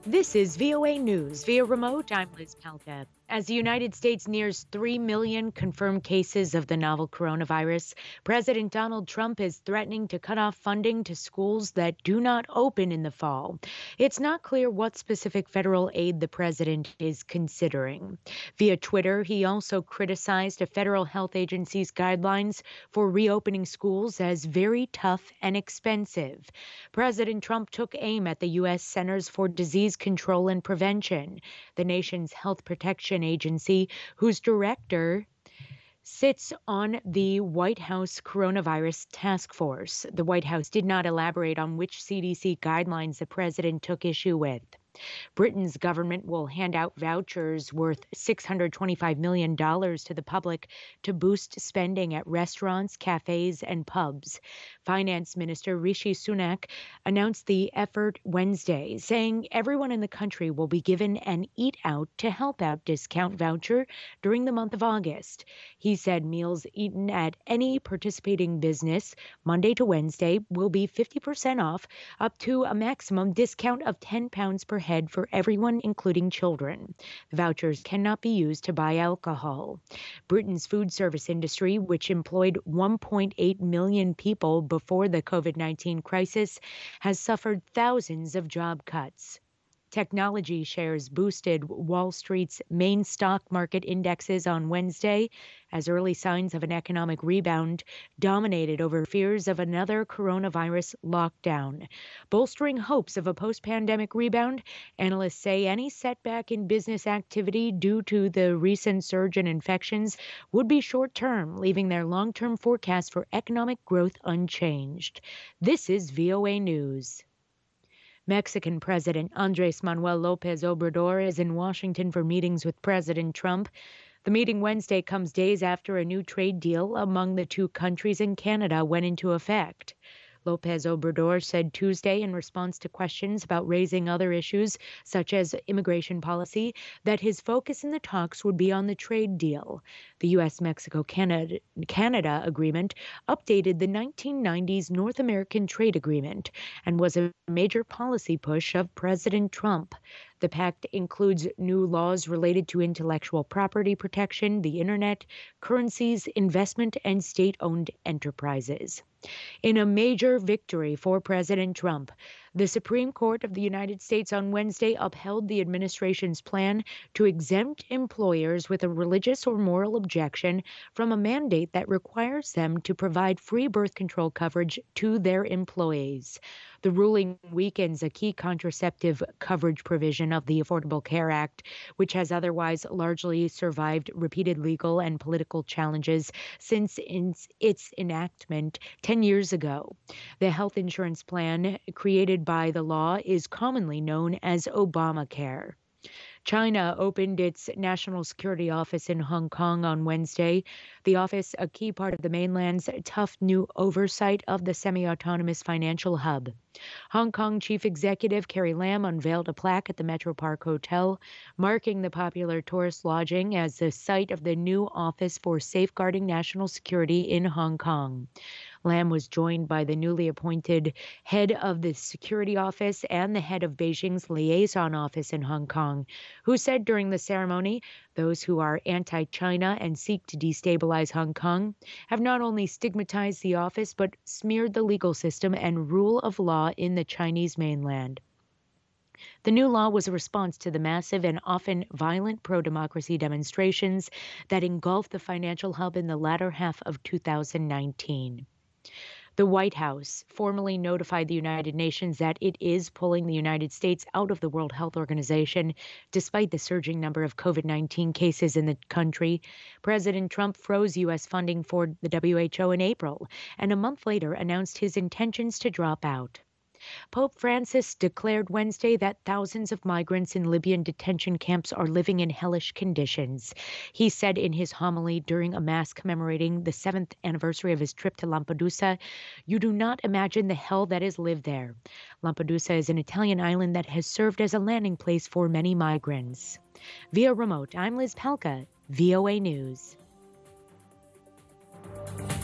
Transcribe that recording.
This is VOA News via remote. I'm Liz Palka. As the United States nears 3 million confirmed cases of the novel coronavirus, President Donald Trump is threatening to cut off funding to schools that do not open in the fall. It's not clear what specific federal aid the president is considering. Via Twitter, he also criticized a federal health agency's guidelines for reopening schools as very tough and expensive. President Trump took aim at the U.S. Centers for Disease Control and Prevention, the nation's health protection agency, whose director sits on the White House coronavirus task force. The White House did not elaborate on which CDC guidelines the president took issue with. Britain's government will hand out vouchers worth $625 million to the public to boost spending at restaurants, cafes, and pubs. Finance Minister Rishi Sunak announced the effort Wednesday, saying everyone in the country will be given an Eat Out to Help Out discount voucher during the month of August. He said meals eaten at any participating business Monday to Wednesday will be 50% off, up to a maximum discount of £10 per head for everyone, including children. The vouchers cannot be used to buy alcohol. Britain's food service industry, which employed 1.8 million people before the COVID-19 crisis, has suffered thousands of job cuts. Technology shares boosted Wall Street's main stock market indexes on Wednesday as early signs of an economic rebound dominated over fears of another coronavirus lockdown. Bolstering hopes of a post-pandemic rebound, analysts say any setback in business activity due to the recent surge in infections would be short-term, leaving their long-term forecast for economic growth unchanged. This is VOA News. Mexican President Andrés Manuel López Obrador is in Washington for meetings with President Trump. The meeting Wednesday comes days after a new trade deal among the two countries and Canada went into effect. López Obrador said Tuesday in response to questions about raising other issues, such as immigration policy, that his focus in the talks would be on the trade deal. The U.S.-Mexico-Canada agreement updated the 1990s North American Trade Agreement and was a major policy push of President Trump. The pact includes new laws related to intellectual property protection, the internet, currencies, investment, and state-owned enterprises. In a major victory for President Trump, the Supreme Court of the United States on Wednesday upheld the administration's plan to exempt employers with a religious or moral objection from a mandate that requires them to provide free birth control coverage to their employees. The ruling weakens a key contraceptive coverage provision of the Affordable Care Act, which has otherwise largely survived repeated legal and political challenges since its enactment 10 years ago. The health insurance plan created by the law is commonly known as Obamacare. China opened its national security office in Hong Kong on Wednesday. The office, a key part of the mainland's tough new oversight of the semi-autonomous financial hub. Hong Kong Chief Executive Carrie Lam unveiled a plaque at the Metro Park Hotel, marking the popular tourist lodging as the site of the new Office for Safeguarding National Security in Hong Kong. Lam was joined by the newly appointed head of the security office and the head of Beijing's liaison office in Hong Kong, who said during the ceremony, those who are anti-China and seek to destabilize Hong Kong have not only stigmatized the office, but smeared the legal system and rule of law in the Chinese mainland. The new law was a response to the massive and often violent pro-democracy demonstrations that engulfed the financial hub in the latter half of 2019. The White House formally notified the United Nations that it is pulling the United States out of the World Health Organization, despite the surging number of COVID-19 cases in the country. President Trump froze U.S. funding for the WHO in April, and a month later announced his intentions to drop out. Pope Francis declared Wednesday that thousands of migrants in Libyan detention camps are living in hellish conditions. He said in his homily during a mass commemorating the 7th anniversary of his trip to Lampedusa, "You do not imagine the hell that is lived there." Lampedusa is an Italian island that has served as a landing place for many migrants. Via remote, I'm Liz Palka, VOA News.